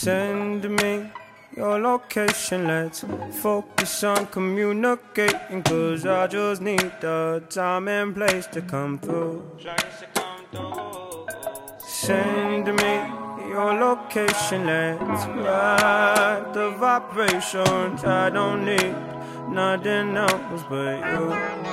Send me your location, let's focus on communicating, 'cause I just need the time and place to come through. Send me your location, let's ride the vibrations. I don't need nothing else but you.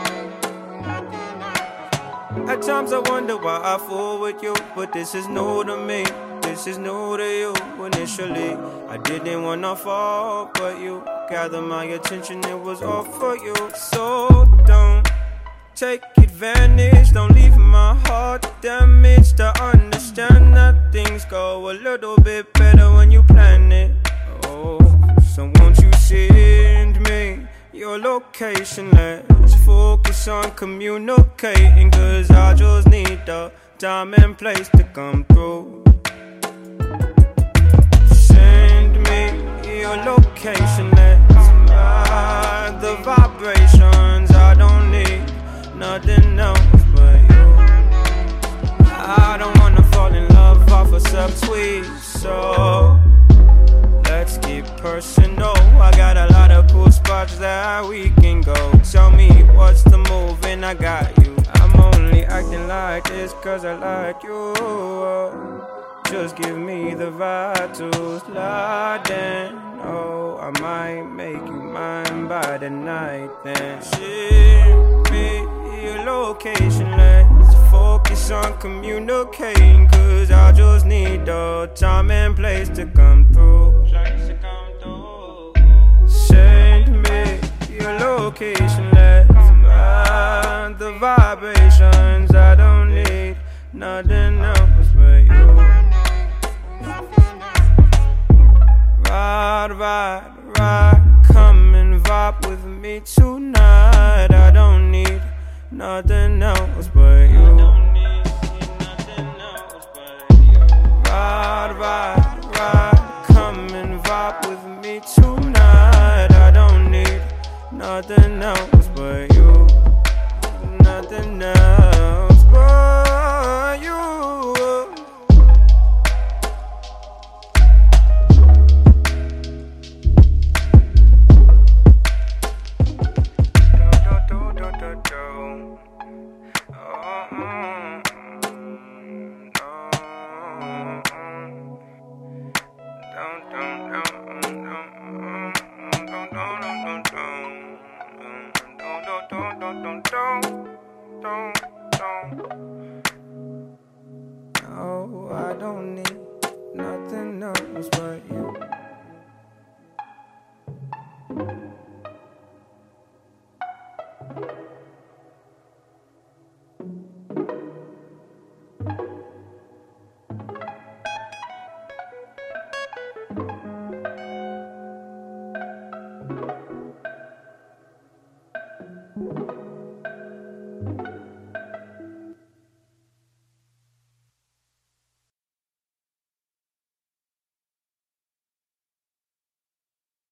At times I wonder why I fool with you, but this is new to me. This is new to you. Initially, I didn't wanna fall, but you gathered my attention, it was all for you. So don't take advantage, don't leave my heart damaged. I understand that things go a little bit better when you plan it. Oh, so won't you send me your location? Let's focus on communicating, 'cause I just need the time and place to come through. Your location, let's ride the vibrations. I don't need nothing else but you. I don't wanna fall in love off a subtweet, so let's keep personal. I got a lot of cool spots that we can go. Tell me what's the move and I got you. I'm only acting like this 'cause I like you. Just give me the vibe to slide in. Oh, I might make you mine by the night then. Send me your location, let's focus on communicating, 'cause I just need the time and place to come through. Send me your location, let's ride the vibrations. I don't need nothing else but you. Ride, ride, ride, come and vibe with me tonight. I don't need nothing else but you. Ride, ride, ride, come and vibe with me tonight. I don't need nothing else but you. Nothing else but you. No, I don't need nothing else but you.